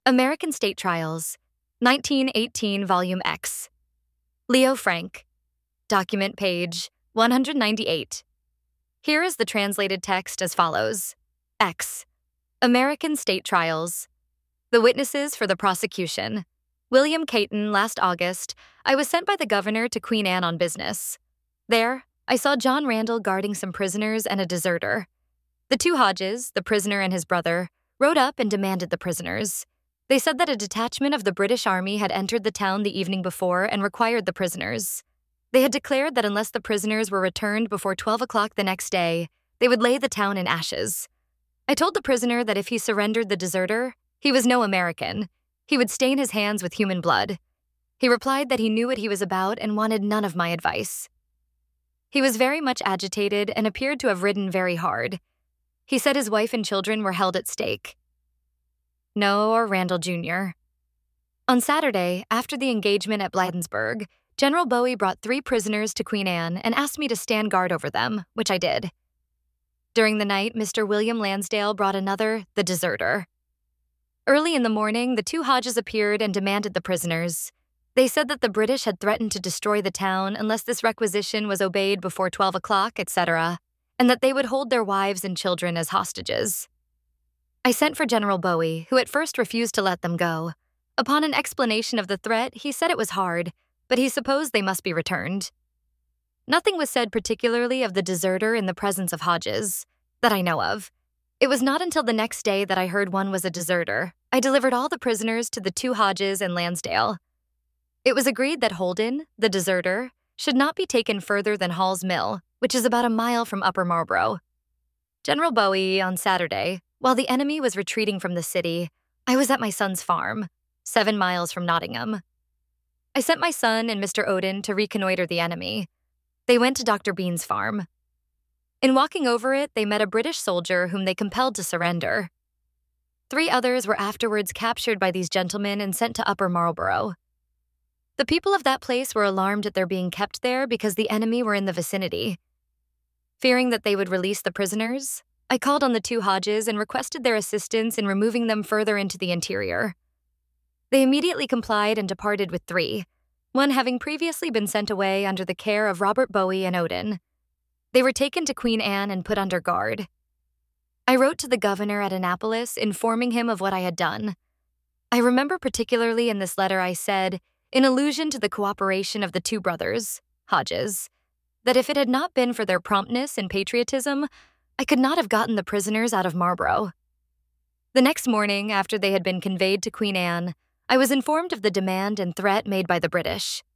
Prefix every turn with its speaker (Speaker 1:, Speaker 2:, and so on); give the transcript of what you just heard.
Speaker 1: American State Trials, 1918 Volume X. Leo Frank. Document page 198. Here is the translated text as follows. X. American State Trials. The witnesses for the prosecution. William Caton. Last August, I was sent by the governor to Queen Anne on business. There, I saw John Randall guarding some prisoners and a deserter. The two Hodges, the prisoner and his brother, rode up and demanded the prisoners. They said that a detachment of the British Army had entered the town the evening before and required the prisoners. They had declared that unless the prisoners were returned before 12 o'clock the next day, they would lay the town in ashes. I told the prisoner that if he surrendered the deserter, he was no American. He would stain his hands with human blood. He replied that he knew what he was about and wanted none of my advice. He was very much agitated and appeared to have ridden very hard. He said his wife and children were held at stake. No, or Randall Jr. On Saturday, after the engagement at Bladensburg, General Bowie brought 3 prisoners to Queen Anne and asked me to stand guard over them, which I did. During the night, Mr. William Lansdale brought another, the deserter. Early in the morning, the 2 Hodges appeared and demanded the prisoners. They said that the British had threatened to destroy the town unless this requisition was obeyed before 12 o'clock, etc., and that they would hold their wives and children as hostages. I sent for General Bowie, who at first refused to let them go. Upon an explanation of the threat, he said it was hard, but he supposed they must be returned. Nothing was said particularly of the deserter in the presence of Hodges, that I know of. It was not until the next day that I heard one was a deserter. I delivered all the prisoners to the 2 Hodges and Lansdale. It was agreed that Holden, the deserter, should not be taken further than Hall's Mill, which is about a mile from Upper Marlborough. General Bowie, on Saturday, while the enemy was retreating from the city, I was at my son's farm, 7 miles from Nottingham. I sent my son and Mr. Odin to reconnoiter the enemy. They went to Dr. Bean's farm. In walking over it, they met a British soldier whom they compelled to surrender. 3 others were afterwards captured by these gentlemen and sent to Upper Marlborough. The people of that place were alarmed at their being kept there because the enemy were in the vicinity. Fearing that they would release the prisoners, I called on the 2 Hodges and requested their assistance in removing them further into the interior. They immediately complied and departed with 3, one having previously been sent away under the care of Robert Bowie and Odin. They were taken to Queen Anne and put under guard. I wrote to the governor at Annapolis informing him of what I had done. I remember particularly in this letter I said, in allusion to the cooperation of the 2 brothers, Hodges, that if it had not been for their promptness and patriotism, I could not have gotten the prisoners out of Marlborough. The next morning, after they had been conveyed to Queen Anne, I was informed of the demand and threat made by the British.